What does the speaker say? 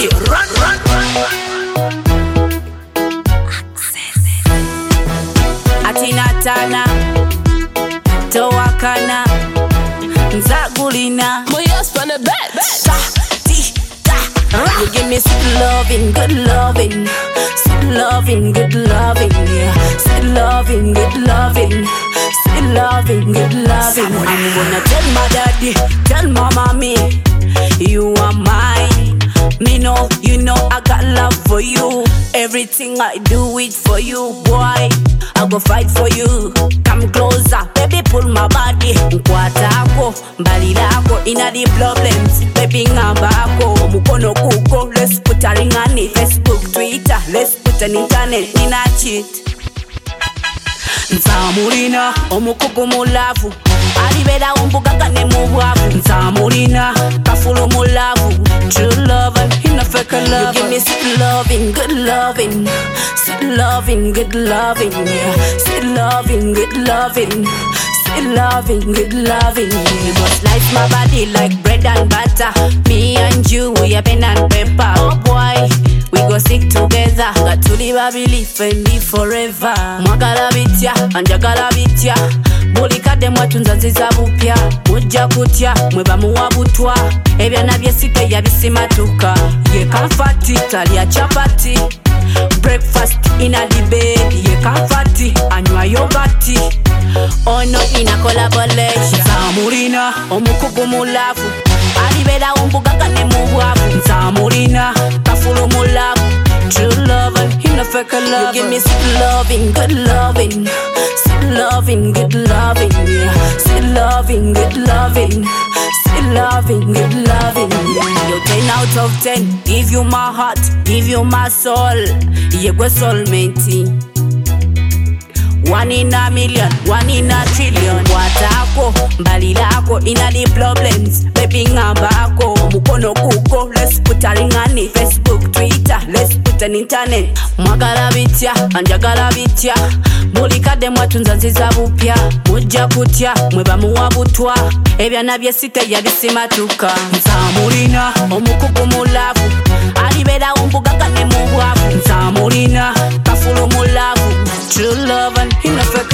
body, run, run, run. Atinatana, Towakana, Nzagulina. Moyos on the bed. You give me sweet loving, good loving, sweet loving, good loving, yeah. Sweet loving, good loving, sweet loving, good loving. I'm gonna tell my daddy, tell my mommy, you are mine. Me know, you know I got love for you. Everything I do it for you, boy. I go fight for you. Come closer, baby, pull my body. Nkwatako, mbali lako, inna the problems. Baby, ngambako, mukono kuko. Let's put a ring on it. Facebook, Twitter, let's put an internet. Nina cheat. Nsamulina, omukugu mulavu. Alibeda umbugaga ne mubwavu. Nsamulina, kafulu mulavu. True love, in a fake love. You give me sweet loving, good loving. Sweet loving, good loving, yeah. Sweet loving, good loving. Sweet loving, good loving, yeah. You must slice my body like bread and butter. Me and you, we are pen and paper. Oh boy, we go stick together. Got to live a belief and live forever. Mwagala bitya, anjagala bitya. Bulikadde mwatunza nziza bupya. Mujja kutya, mweba muwabutwa. Ebyana byesite yabisimatuka. Ye kamfati, talya chapati. Breakfast in a the bed. Ye kamfati, anywa yogati. Ono in a collaboration. Nsamulina, omukugu mulavu. Alibeda umbugaga ne mubwavu. Nsamulina, kafulu mulavu. True love, in a fake love. You give me sweet loving, good loving. Sweet loving, good loving, yeah. Sweet loving, good loving. Sweet loving, good loving, yeah. You're 10 out of 10. Give you my heart, give you my soul. You're soulmate. One in a million, one in a trillion. Watako, mbali lako, inna the problems. Baby ngambako, mukono kuko. Let's put a ring on it. Facebook, Twitter, let's put an internet. Mwagala bitya, anjagala bitya. Bulikadde mwatunza nziza bupya. Mujja kutya, mweba muwabutwa. Ebyana byesite yabisimatuka. Nsamulina, omukugu mulavu. Alibeda umbugaga ne mubwavu. Nsamulina, kafulu mulavu. True love and in a fake